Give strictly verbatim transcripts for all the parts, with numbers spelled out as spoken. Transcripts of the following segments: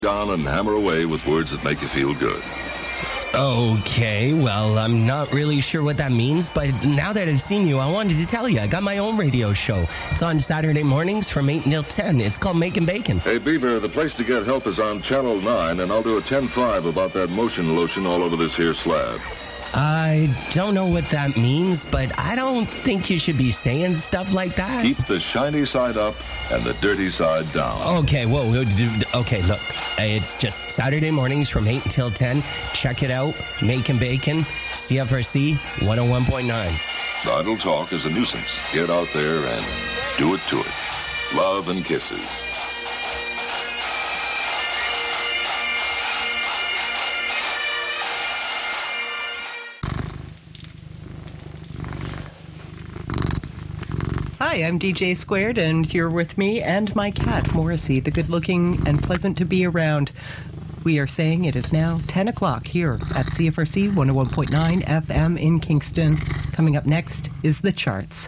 on and hammer away with words that make you feel good. Okay, well, I'm not really sure what that means, but now that I've seen you, I wanted to tell you, I got my own radio show. It's on Saturday mornings from eight until ten. It's called Making Bacon. Hey, Beaver, the place to get help is on Channel nine, and I'll do a ten five about that motion lotion all over this here slab. I don't know what that means, but I don't think you should be saying stuff like that. Keep the shiny side up and the dirty side down. Okay, whoa, okay, look, it's just Saturday mornings from eight until ten. Check it out, Making Bacon, C F R C one oh one point nine. Idle talk is a nuisance. Get out there and do it to it. Love and kisses. Hi, I'm D J Squared, and you're with me and my cat, Morrissey, the good-looking and pleasant to be around. We are saying it is now ten o'clock here at C F R C one oh one point nine F M in Kingston. Coming up next is The Charts.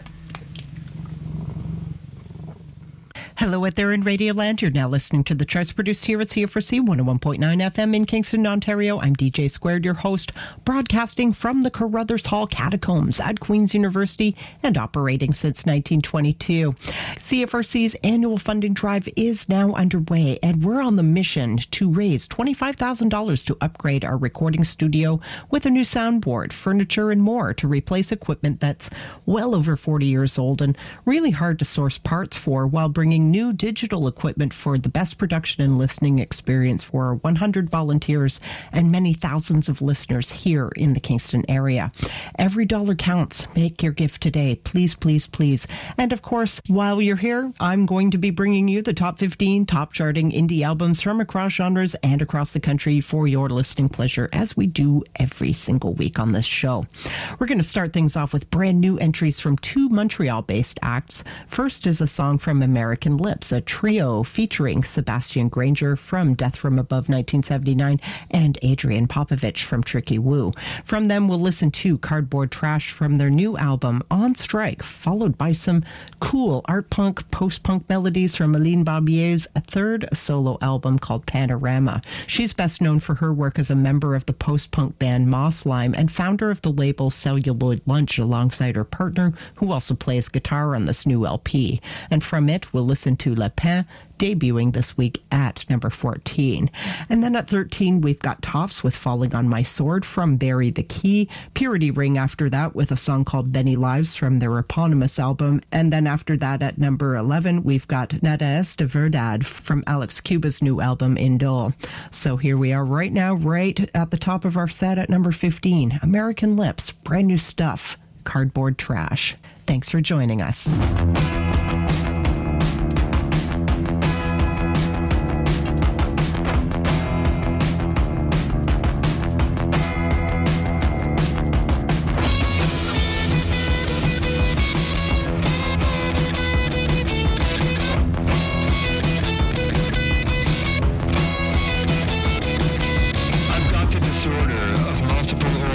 Hello out there in Radioland. You're now listening to The Charts, produced here at C F R C one oh one point nine F M in Kingston, Ontario. I'm D J Squared, your host, broadcasting from the Carruthers Hall Catacombs at Queen's University and operating since nineteen twenty-two. C F R C's annual funding drive is now underway, and we're on the mission to raise twenty-five thousand dollars to upgrade our recording studio with a new soundboard, furniture, and more to replace equipment that's well over forty years old and really hard to source parts for, while bringing new digital equipment for the best production and listening experience for our one hundred volunteers and many thousands of listeners here in the Kingston area. Every dollar counts. Make your gift today. Please, please, please. And of course, while you're here, I'm going to be bringing you the top fifteen top charting indie albums from across genres and across the country for your listening pleasure, as we do every single week on this show. We're going to start things off with brand new entries from two Montreal-based acts. First is a song from American Lips, a trio featuring Sebastian Granger from Death from Above nineteen seventy-nine and Adrian Popovich from Tricky Woo. From them, we'll listen to Cardboard Trash from their new album On Strike, followed by some cool art punk, post-punk melodies from Aline Barbier's third solo album called Panorama. She's best known for her work as a member of the post-punk band Moss Lime and founder of the label Celluloid Lunch alongside her partner, who also plays guitar on this new L P. And from it, we'll listen to Le Pen, debuting this week at number fourteen. And then at thirteen, we've got Tops with Falling on My Sword from Bury the Key, Purity Ring after that with a song called Many Lives from their eponymous album, and then after that at number eleven, we've got Nada Es de Verdad from Alex Cuba's new album Indole. So here we are right now, right at the top of our set at number fifteen, American Lips, brand new stuff, Cardboard Trash. Thanks for joining us.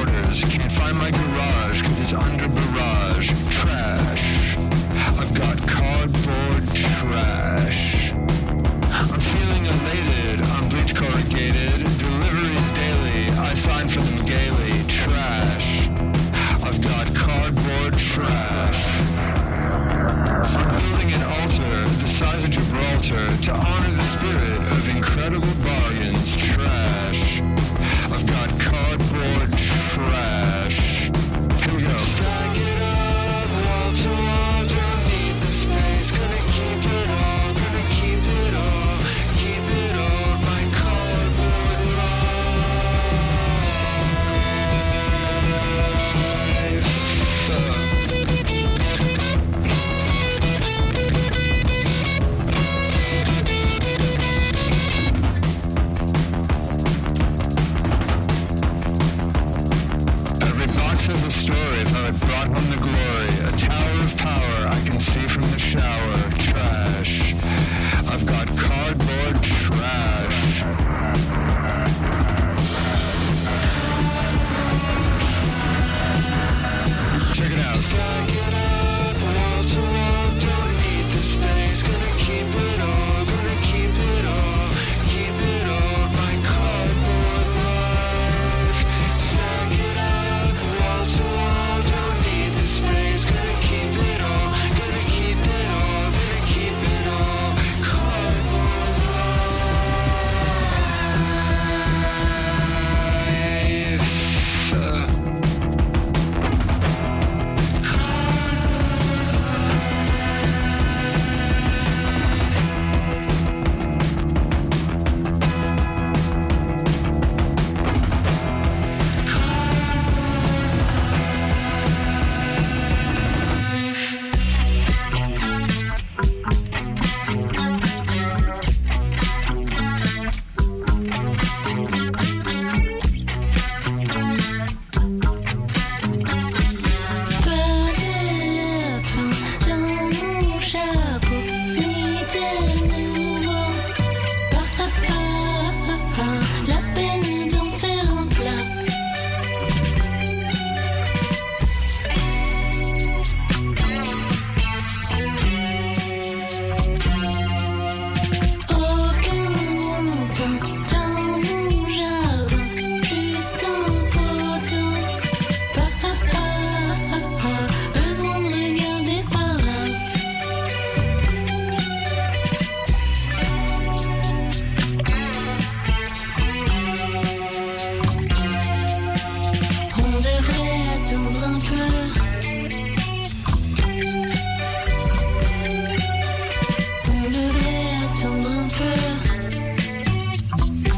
Under barrage, trash. I've got On devrait attendre un peu.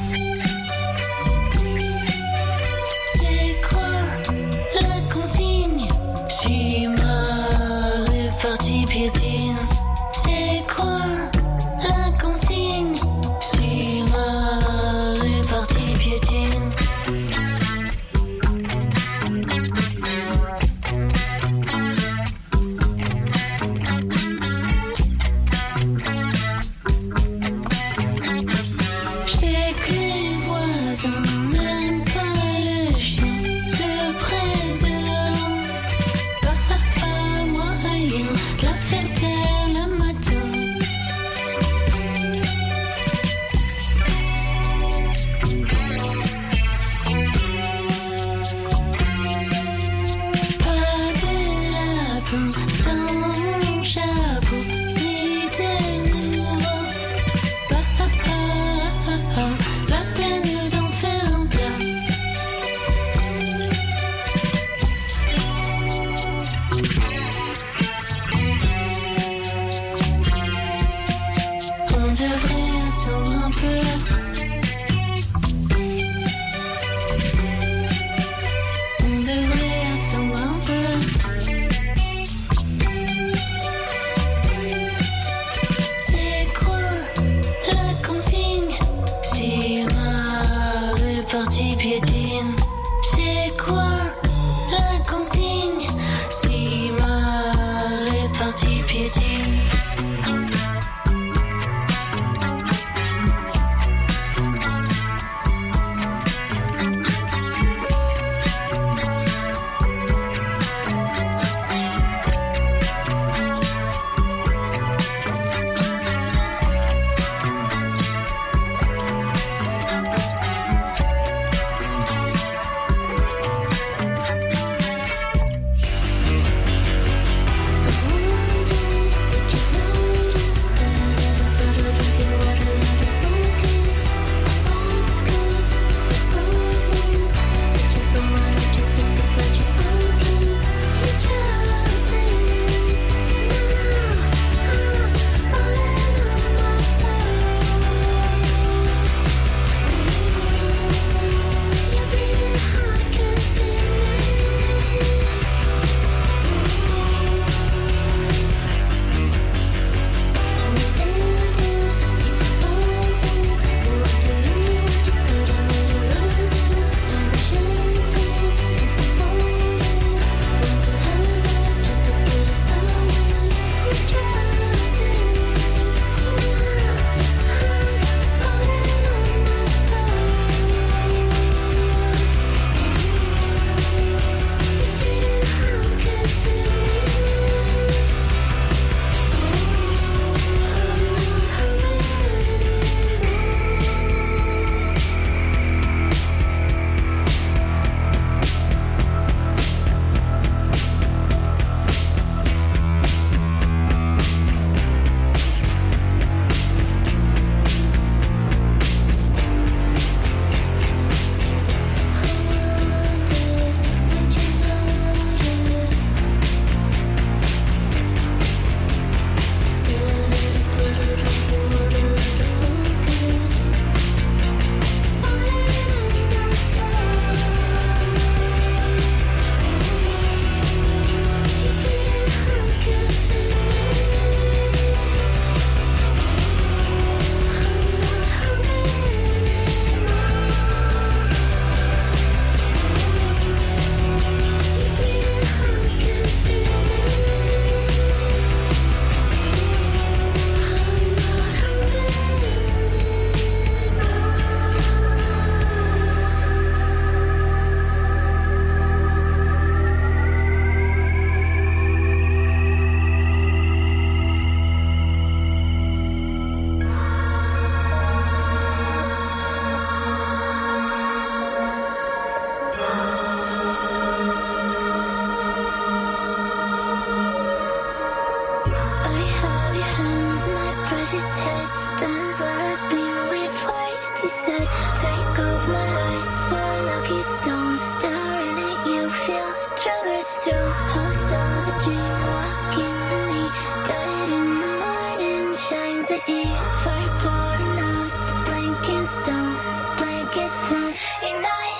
said, take out my eyes for lucky stones. Staring at you, feel tremors too. House of a dream, walking to me. Dead in the morning, shines at eve. Fire pouring out the blinking stones. Blanket thrown, unite.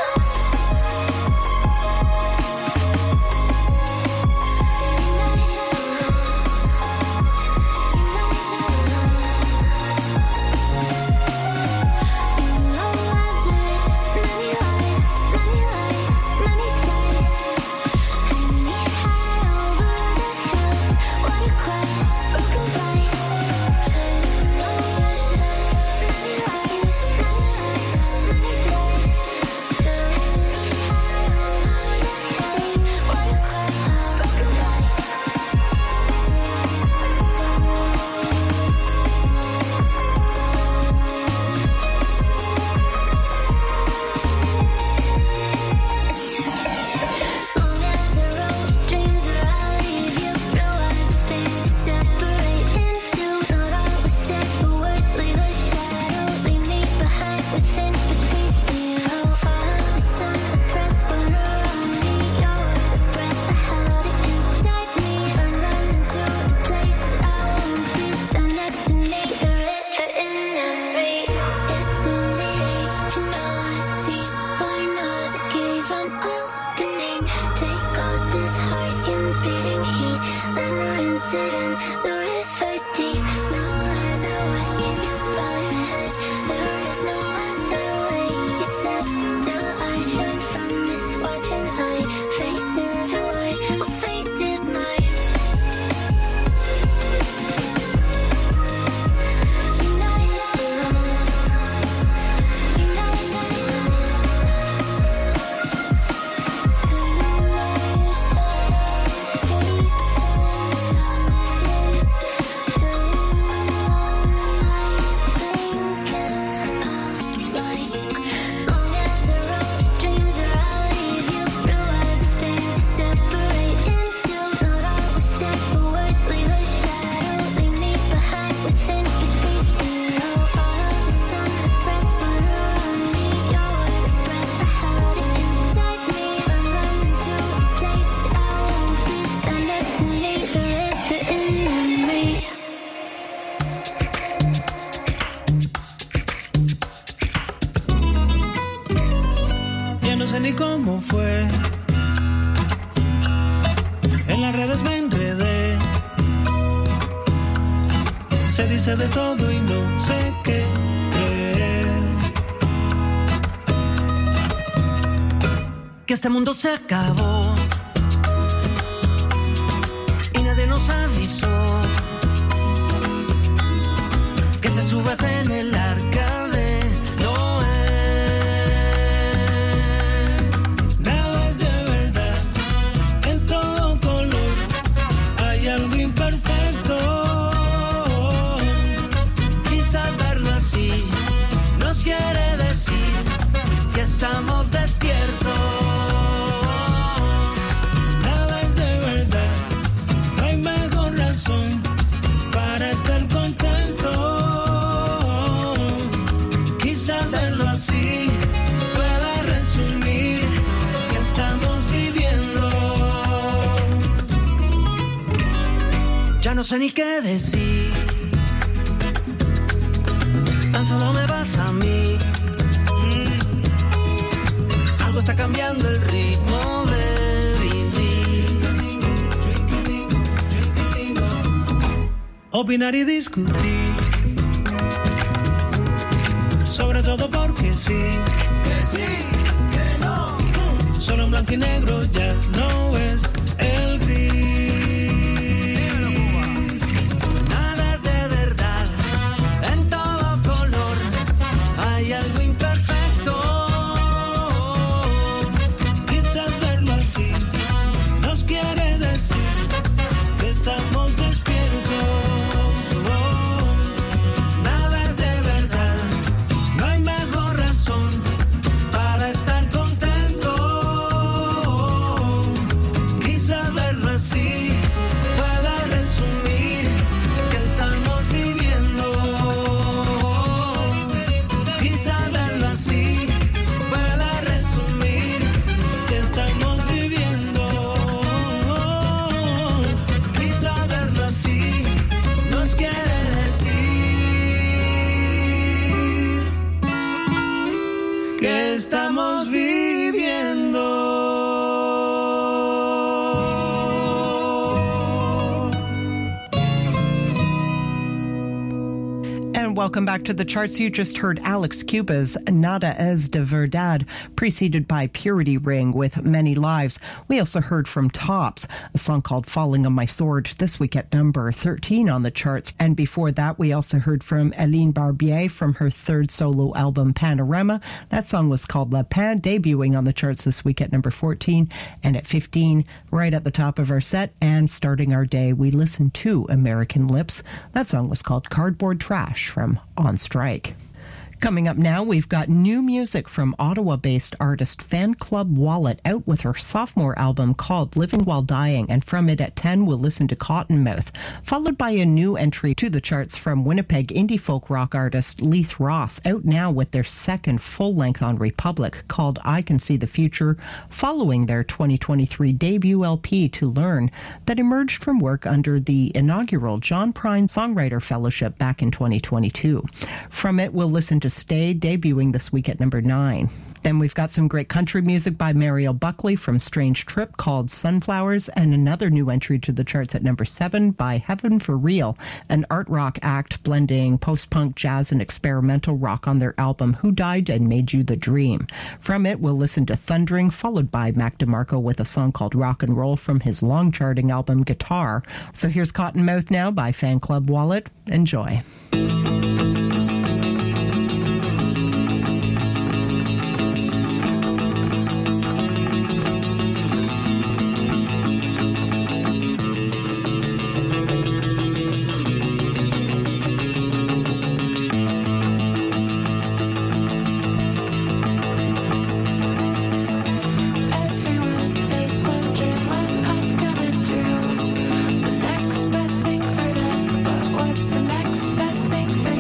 De todo y no sé qué creer. Que este mundo se acabó y nadie nos avisó. Que te subas en el arca de Noé. Nada es de verdad, en todo color hay algo imperfecto. Quiere decir que estamos despiertos. Nada es de verdad, no hay mejor razón para estar contento. Quizás verlo así pueda resumir que estamos viviendo. Ya no sé ni qué decir. Tan solo me vas a mí. Mm. Algo está cambiando el ritmo de vivir. Opinar y discutir. Sobre todo porque sí. Que sí, que no. Solo en blanco y negro ya no es el gris. Welcome back to the charts. You just heard Alex Cuba's Nada Es de Verdad, preceded by Purity Ring with Many Lives. We also heard from Tops, a song called Falling on My Sword, this week at number thirteen on the charts. And before that, we also heard from Hélène Barbier from her third solo album, Panorama. That song was called La Pan, debuting on the charts this week at number fourteen. And at fifteen, right at the top of our set and starting our day, we listened to American Lips. That song was called Cardboard Trash from On Strike. Coming up now, we've got new music from Ottawa-based artist Fan Club Wallet out with her sophomore album called Living While Dying, and from it at ten, we'll listen to Cottonmouth, followed by a new entry to the charts from Winnipeg indie folk rock artist Leith Ross, out now with their second full-length on Republic called I Can See the Future, following their twenty twenty-three debut L P To Learn that emerged from work under the inaugural John Prine Songwriter Fellowship back in twenty twenty-two. From it, we'll listen to Stay, debuting this week at number nine. Then we've got some great country music by Mariel Buckley from Strange Trip called Sunflowers, and another new entry to the charts at number seven by Heaven for Real, an art rock act blending post-punk, jazz, and experimental rock on their album Who Died and Made You the Dream. From it, we'll listen to Thundering, followed by Mac DeMarco with a song called Rock and Roll from his long-charting album Guitar. So here's Cottonmouth now by Fan Club Wallet. Enjoy. Best thing for them, but what's the next best thing for you?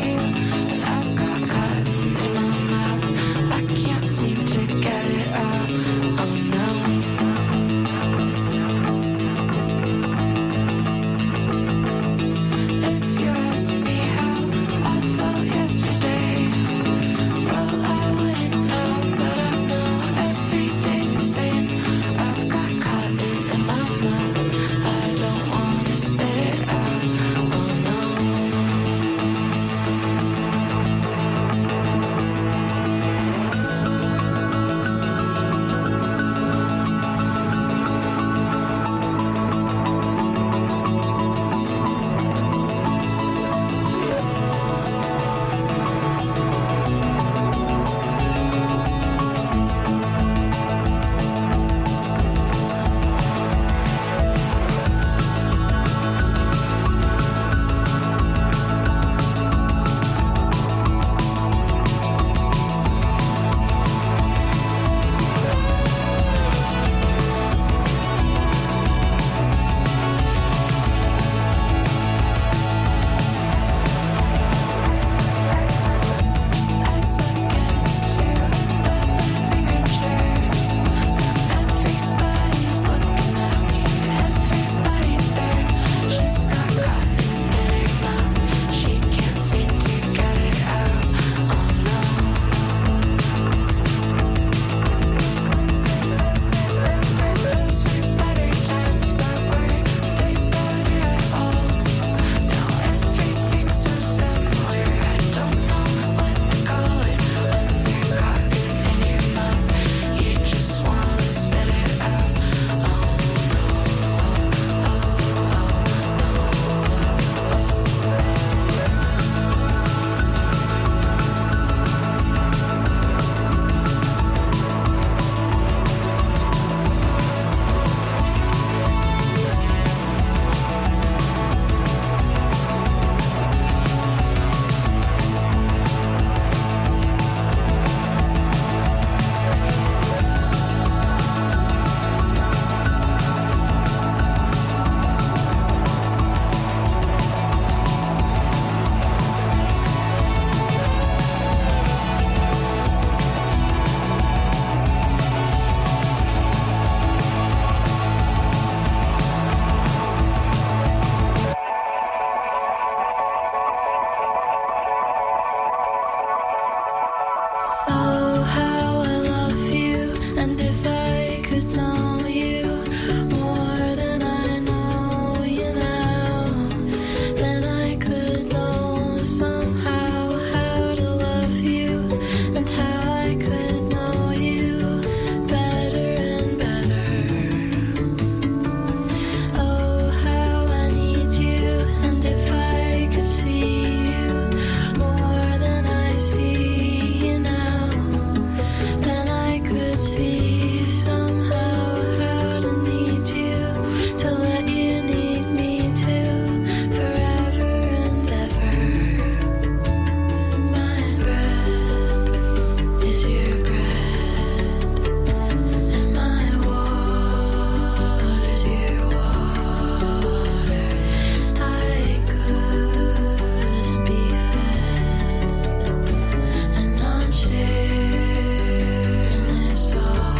Share this all.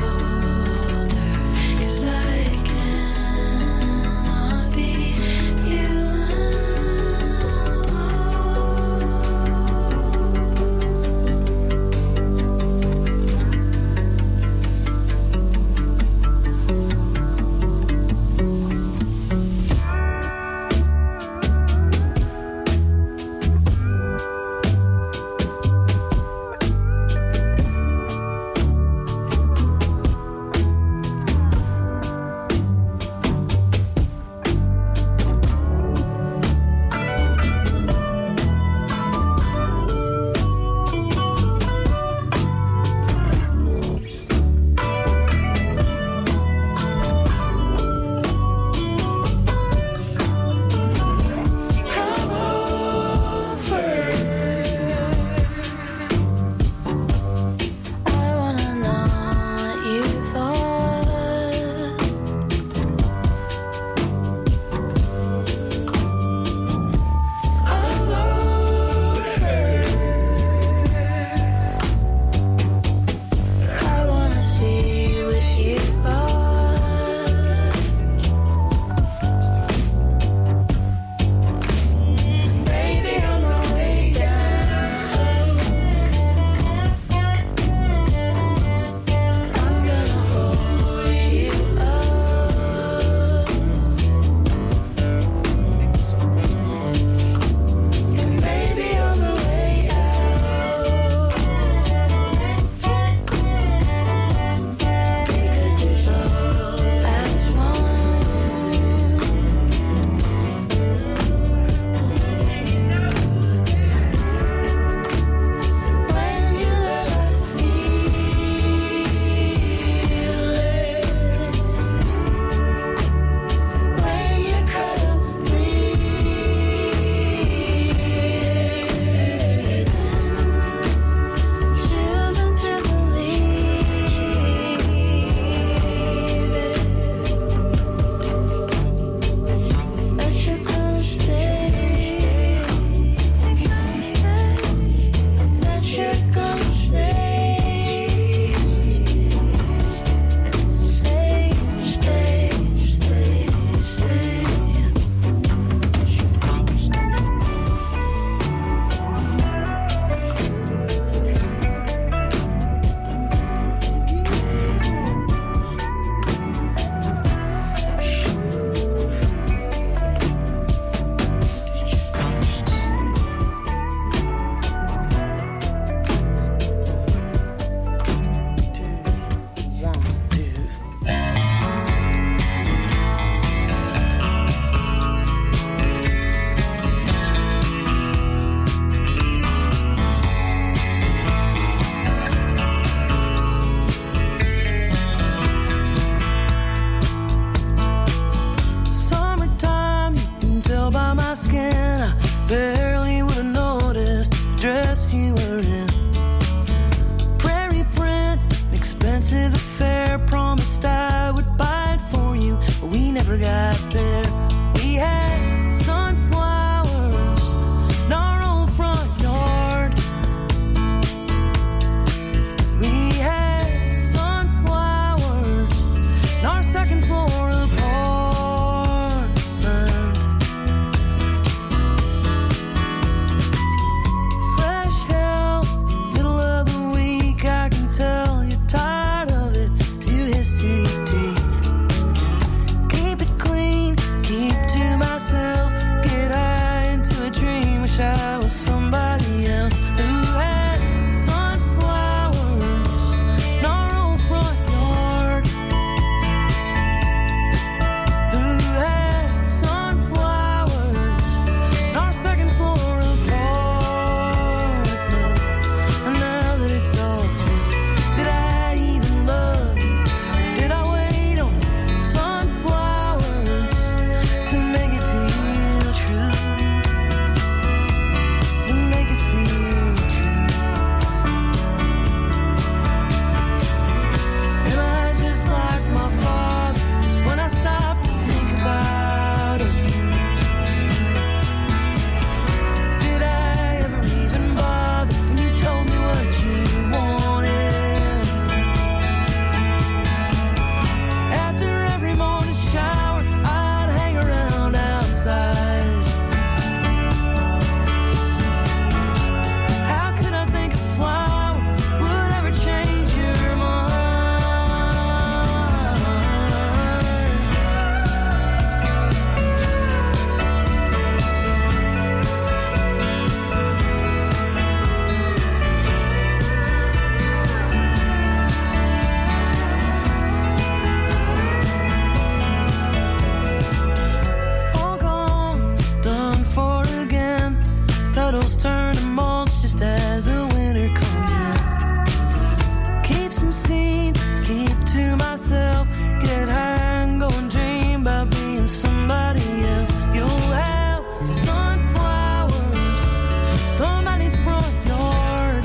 to myself, get high and go and dream about being somebody else. You'll have sunflowers, somebody's front yard.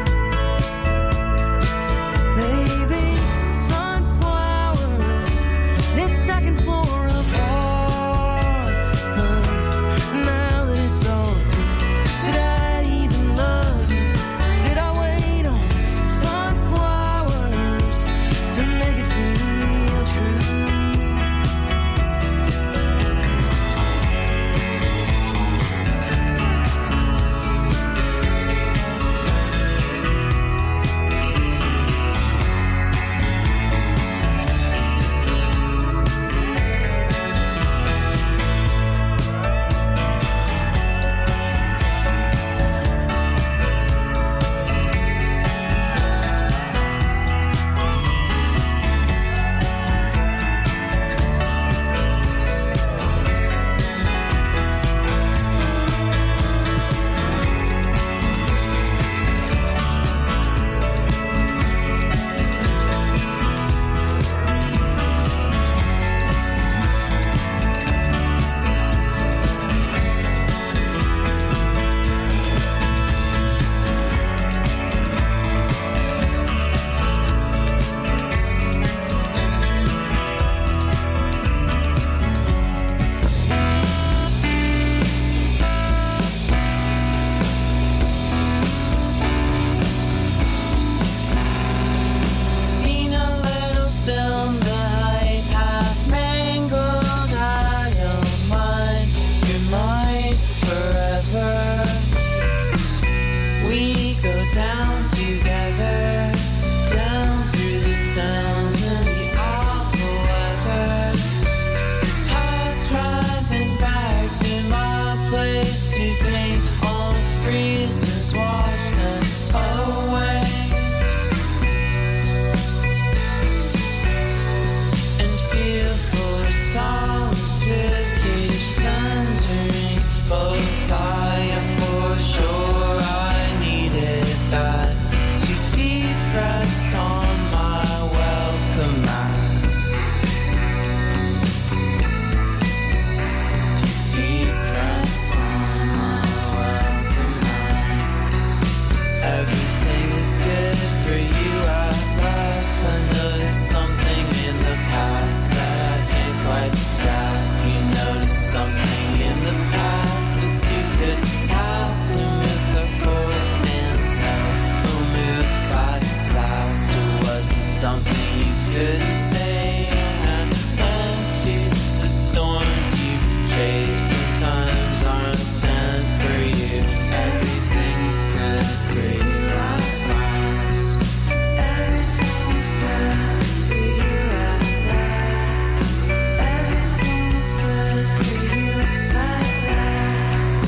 Maybe sunflowers, this second floor apartment. Now that it's all through, did I even love you? Did I wait on sunflowers to make it feel true? Seen a little film that I have mangled. I don't mind, you're mine forever. We go down together, down through the sounds and the awful weather. I drive then back to my place to paint on reasons, wash them away. And feel for songs with each centering both fire for sure. I needed that to feed rest on my welcome mat. To feed rest on my welcome mat. Everything is good for you at last. I noticed something in the past that I can't quite grasp. You noticed something in the path that you could pass. And with the foreman's mouth, who moved by fast, or was it something you couldn't say? And empty the storms you chase sometimes aren't sent for you. Everything is good for you at last. Everything is good for you at last. Everything is good for you at last.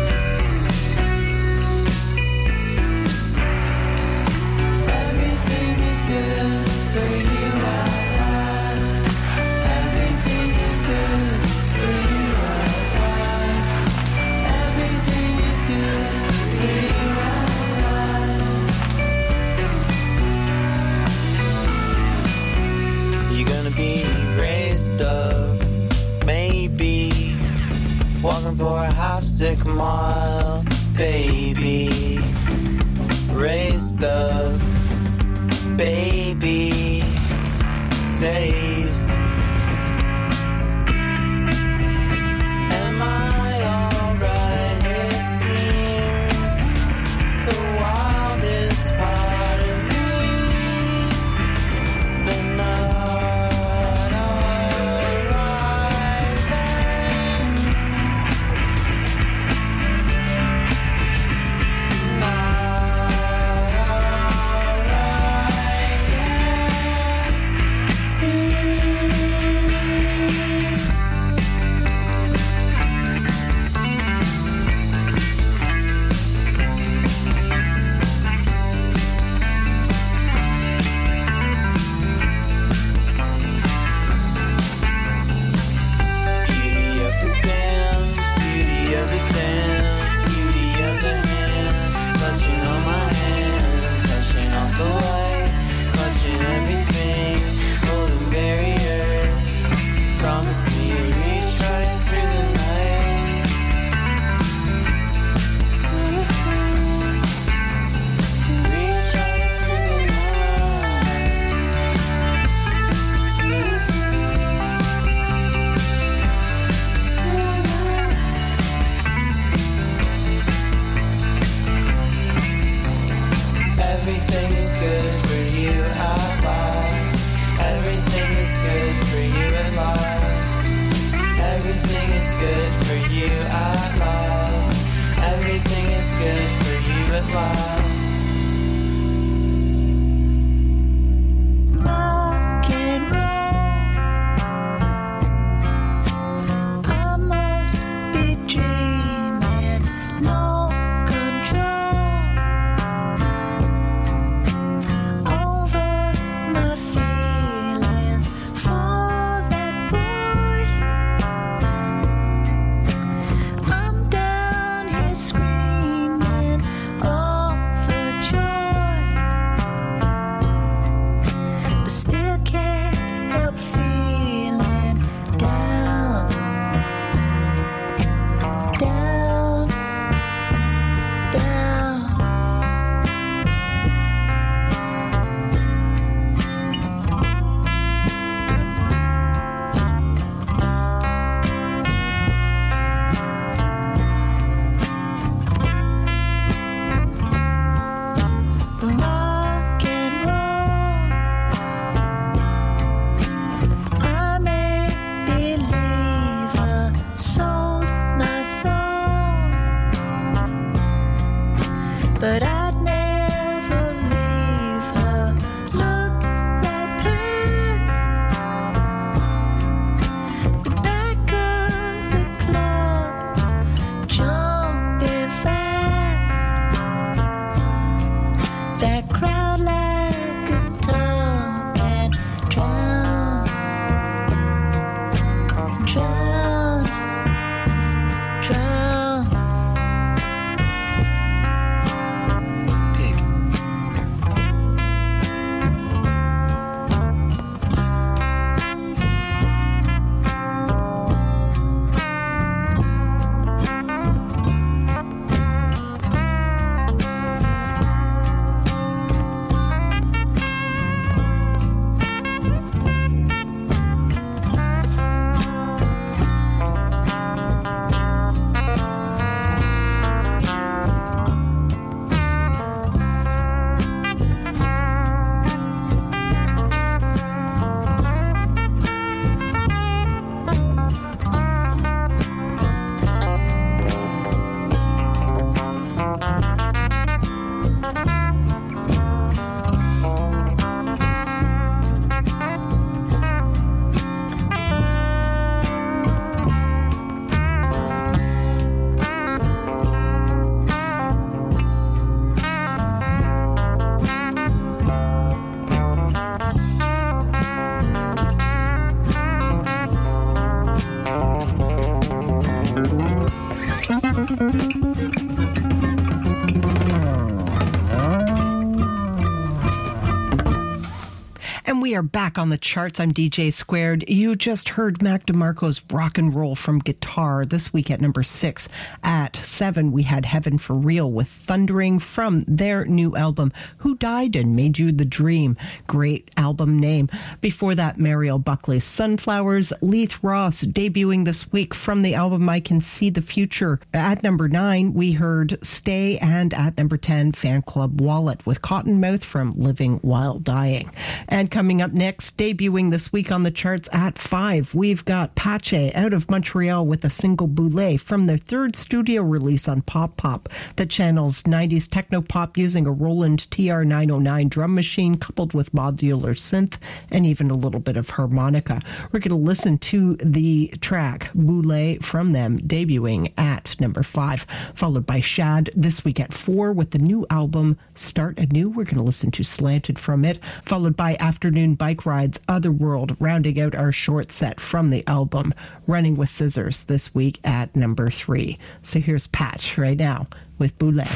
Everything is good for you at last. Everything is good for you at last. Everything is good for you at last. You're gonna be raised up, maybe walking for a half sick mile, baby. Raised up, baby, safe. Am I alright? It seems the wildest part of me, but not alright then. Not alright then. See We are back on the charts. I'm D J Squared. You just heard Mac DeMarco's Rock and Roll from Guitar this week at number six. At seven, we had Heaven for Real with Thundering from their new album, Who Died and Made You the Dream. Great album name. Before that, Mariel Buckley's Sunflowers. Leith Ross debuting this week from the album I Can See the Future. At number nine, we heard Stay, and at number ten, Fan Club Wallet with Cottonmouth from Living While Dying. And coming up next, debuting this week on the charts at five, we've got Pache out of Montreal with a single Boulé from their third studio release on Pop Pop that channels nineties techno pop using a Roland T R nine oh nine drum machine coupled with modular synth and even a little bit of harmonica. We're going to listen to the track Boulé from them debuting at number five, followed by Shad this week at four with the new album Start Anew. We're going to listen to Slanted from it, followed by Afternoon Bike Rides Otherworld, rounding out our short set from the album Running with Scissors this week at number three. So here's Patch right now with Boulé.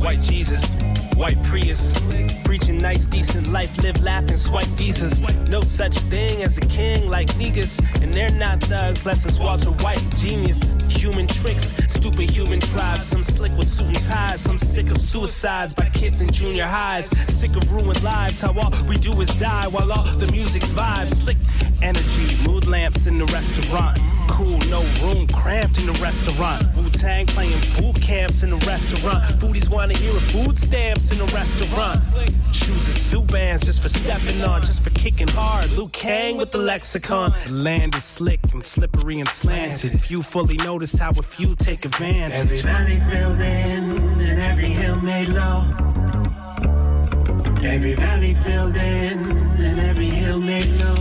White Jesus, white Prius. Preaching nice, decent life, live laughing, swipe visas. No such thing as a king like niggas. And they're not thugs, less it's Walter White, genius. Human tricks, stupid human tribes. Some slick with suit and ties, some sick of suicides by kids in junior highs. Sick of ruined lives, how all we do is die while all the music's vibes. Slick energy, mood lamps in the restaurant. Cool, no room, cramped in the restaurant. Wu-Tang playing boot camps in the restaurant. Foodies wanna hear a food stamps in the restaurant. Shoes and suit bands just for stepping on, just for kicking hard. Luke Kang with the lexicon. The land is slick and slippery and slanted. Few fully notice how a few take advantage. Every valley filled in and every hill made low. Every valley filled in and every hill made low.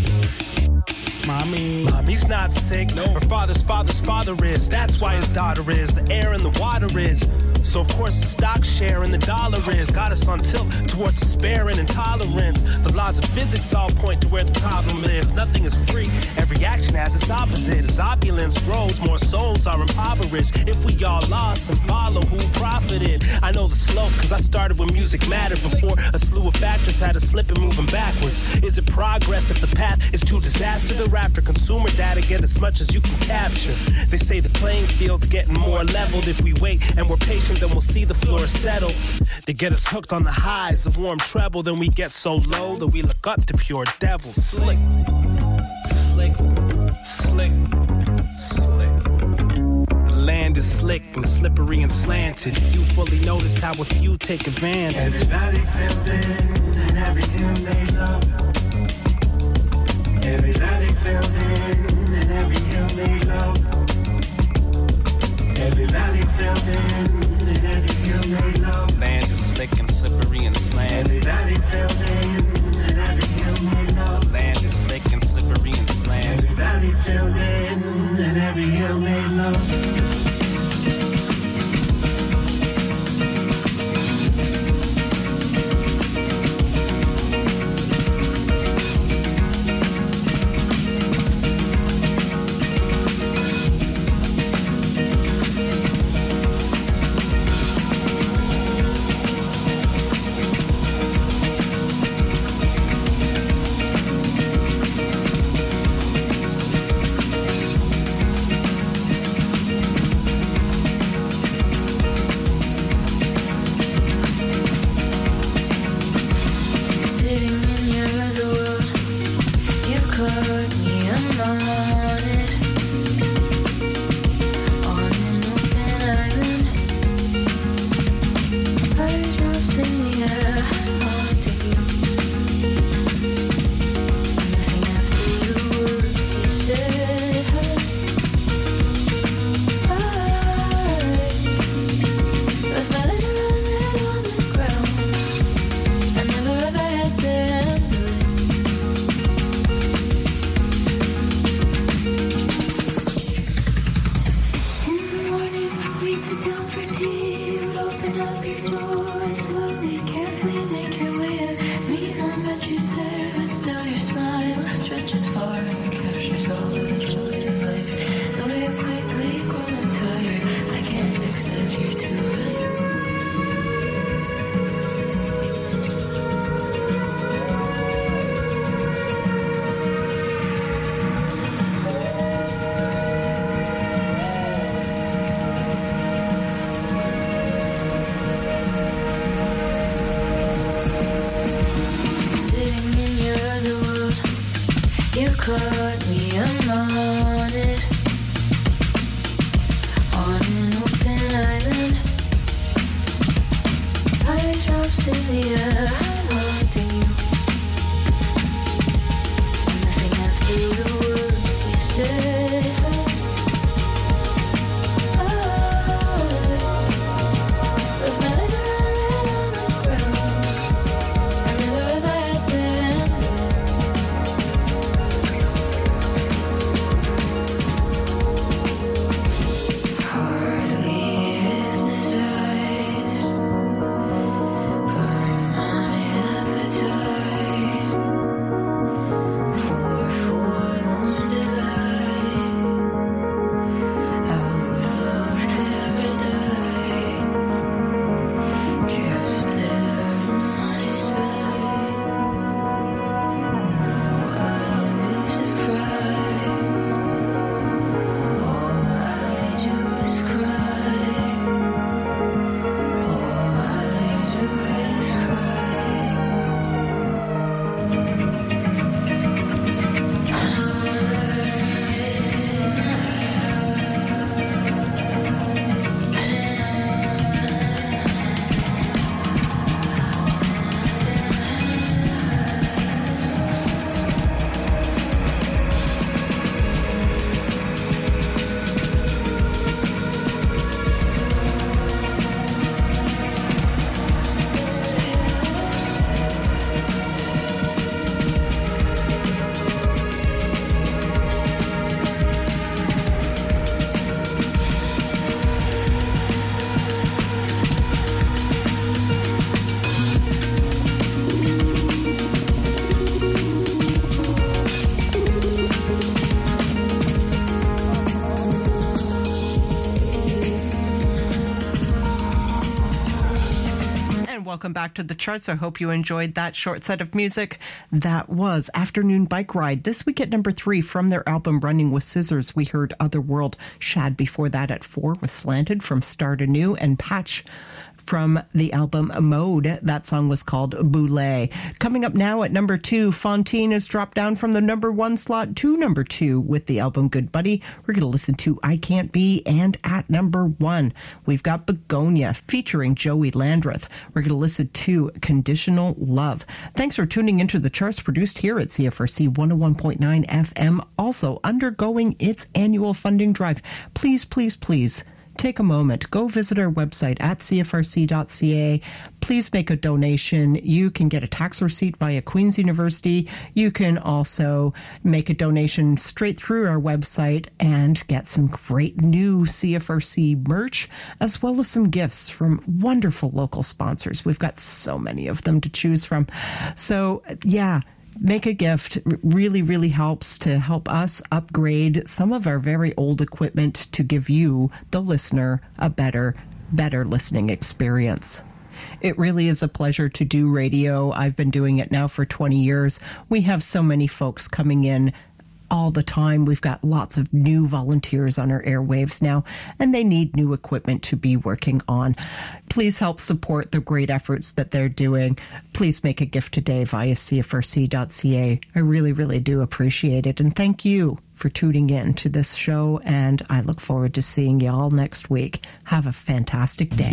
Mommy. Mommy's not sick, no. Her father's father's father is. That's why his daughter is. The air and the water is. So of course the stock share and the dollar is. Got us on tilt towards despair and intolerance. The laws of physics all point to where the problem lives. Nothing is free. Every action has its opposite. As opulence grows, more souls are impoverished. If we all lost and follow, who profited? I know the slope, cause I started when music mattered. Before a slew of factors had us slipping, moving backwards. Is it progress if the path is to disaster? Thereafter, consumer data, get as much as you can capture. They say the playing field's getting more leveled. If we wait and we're patient, then we'll see the floor settle. They get us hooked on the highs of warm treble. Then we get so low that we look up to pure devils. Slick, slick, slick, slick. The land is slick and slippery and slanted. Few fully notice how a few take advantage. Every valley filled in and every hill made low. Every valley filled in and every hill made low. Every valley filled in and every hill made low. Land is slick and slippery and slanted. Every valley filled in and every hill made low. Land is slick and slippery and slanted. Every valley filled in and every hill made low. You caught me alone. welcome back to the charts. I hope you enjoyed that short set of music. That was Afternoon Bike Ride. This week at number three from their album Running with Scissors, we heard Otherworld. Shad before that at four with Slanted from Start Anew, and Patch from the album Mode. That song was called Boule. Coming up now at number two, Fontaine has dropped down from the number one slot to number two with the album Good Buddy. We're going to listen to I Can't Be, and at number one, we've got Begonia featuring Joey Landreth. We're going to listen to Conditional Love. Thanks for tuning into the charts produced here at C F R C one oh one point nine F M, also undergoing its annual funding drive. Please, please, please, take a moment, go visit our website at c f r c dot c a. Please make a donation. You can get a tax receipt via Queen's University. You can also make a donation straight through our website and get some great new C F R C merch, as well as some gifts from wonderful local sponsors. We've got so many of them to choose from. So, yeah. Make a gift. Really, really helps to help us upgrade some of our very old equipment to give you, the listener, a better, better listening experience. It really is a pleasure to do radio. I've been doing it now for twenty years. We have so many folks coming in all the time. We've got lots of new volunteers on our airwaves now, and they need new equipment to be working on. Please help support the great efforts that they're doing. Please make a gift today via c f r c dot c a. I really, really do appreciate it. And thank you for tuning in to this show, and I look forward to seeing y'all next week. Have a fantastic day.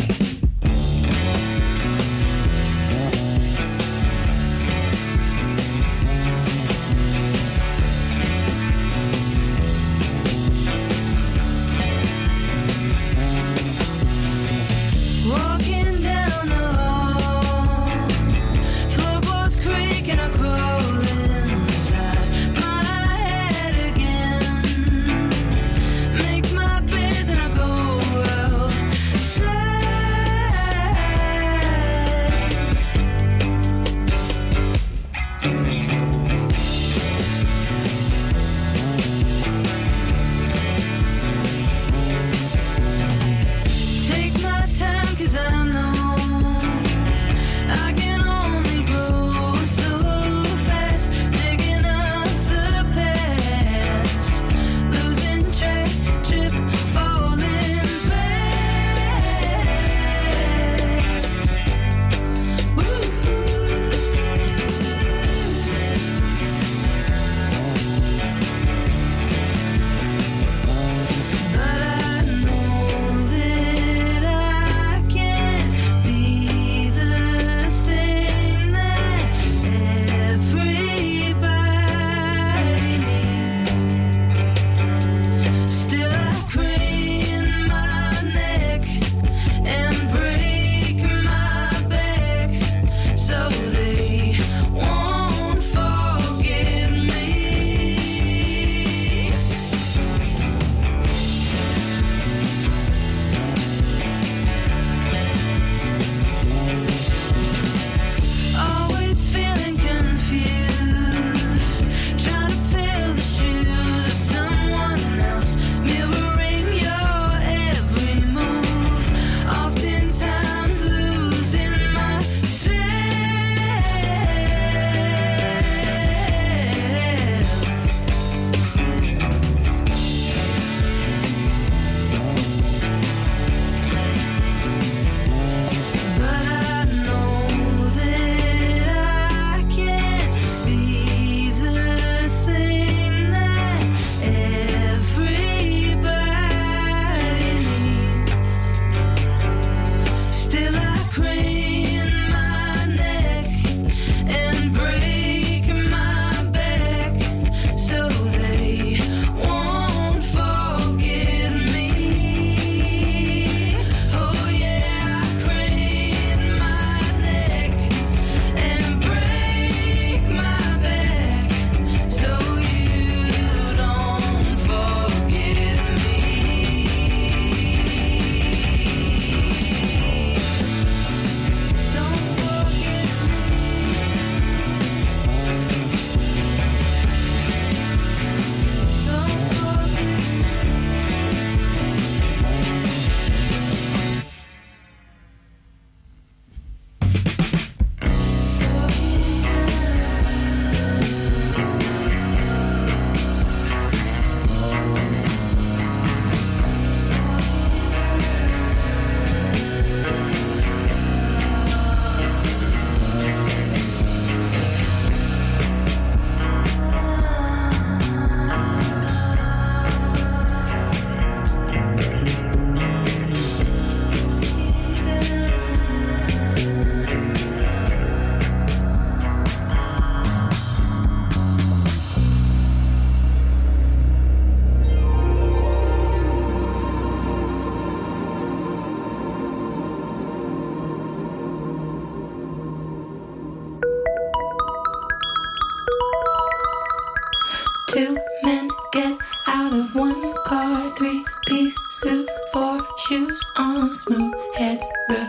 Walking down the hall, floorboards creak and I crawl inside my head again. Make my bed and I go outside. Take my time 'cause I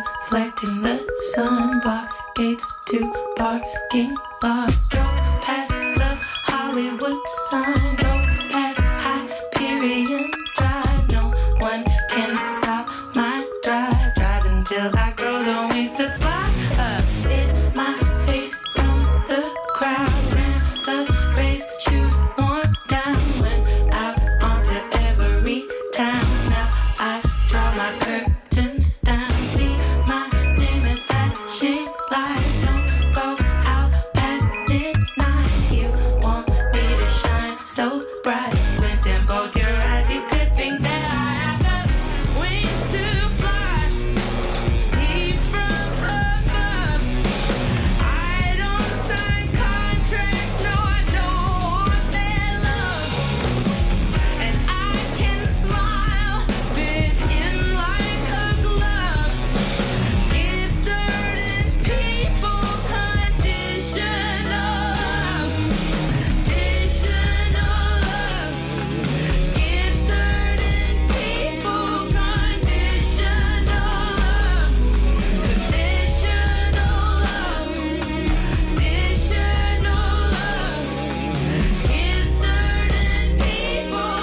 reflecting the sun. Block gates to parking lots. Drove past the Hollywood sign. Drove past Hyperion Drive. No one can stop my drive. Drive until I grow the wings to fly. Up in my face from the crowd. Ran the race, shoes worn down. Went out onto every town. Now I draw my curtains down. See my name in flashing lights. Don't go out past midnight. You want me to shine so bright. Squint in both your eyes. You could think that I have got wings to fly. See from above. I don't sign contracts. No, I don't want that love. And I can smile, fit in like a glove. Give certain people conditional love. Conditional love. Give certain people conditional love. Conditional love. Conditional love. Give certain people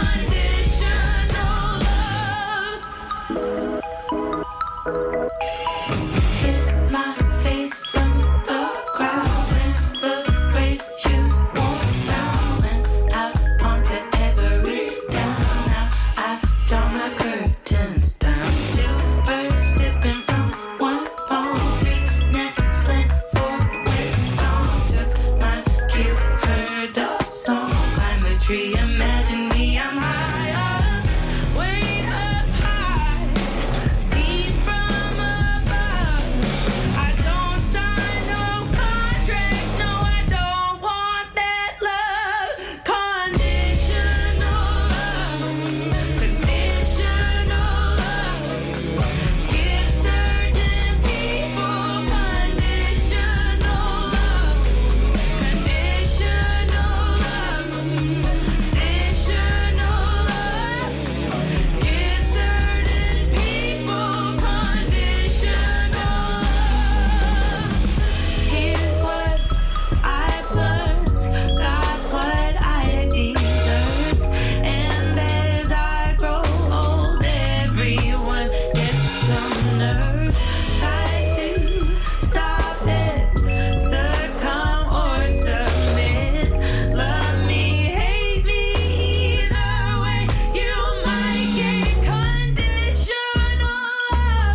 conditional love. Hit my face from the crowd. Ran the race, shoes worn down. Went out onto every town. Now I draw my curtains down. Two birds sipping from one palm. Three nestling, four went strong. Took my cue, heard the song. Climb the tree, imagine me, I'm high up, way up high. See from above. I don't sign no contract. No, I don't want that love. Conditional love. Conditional love. Give certain people conditional love. Conditional love. Conditional love. Give certain people conditional love. Here's what I've learned. Got what I deserve. And as I grow old, everyone gets some nerve. Try to stop it, succumb or submit. Love me, hate me, either way, you might get conditional love.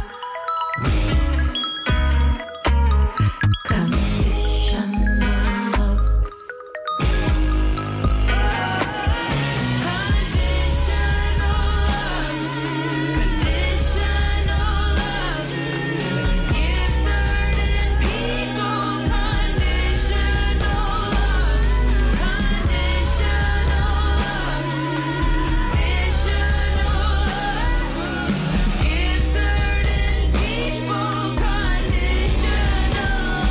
Conditional love. Conditional love. Conditional love. Give certain people conditional love. Conditional love. Conditional love. Give certain people conditional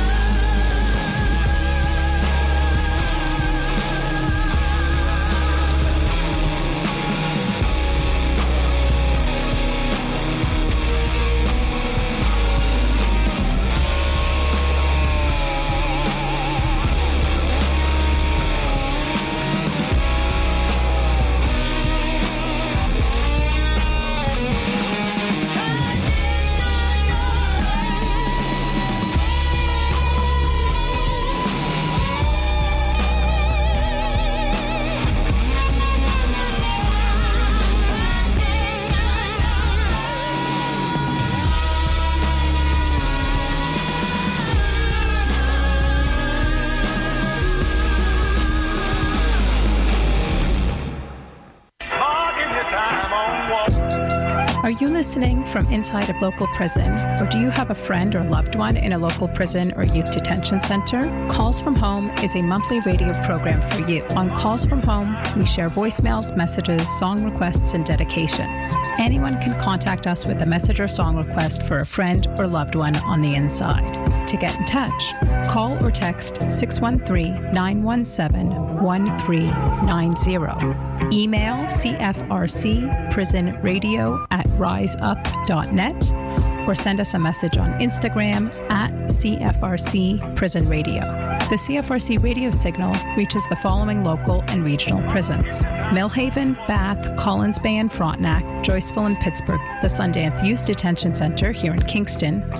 Are you listening from inside a local prison, or do you have a friend or loved one in a local prison or youth detention center? Calls from Home is a monthly radio program for you. On Calls from Home, we share voicemails, messages, song requests, and dedications. Anyone can contact us with a message or song request for a friend or loved one on the inside. To get in touch, call or text six one three, nine one seven, one three nine zero. Email c f r c prison radio at rise up dot net or send us a message on Instagram at C F R C Prison Radio. The C F R C radio signal reaches the following local and regional prisons: Millhaven, Bath, Collins Bay and Frontenac, Joyceville and Pittsburgh, the Sundance Youth Detention Center here in Kingston,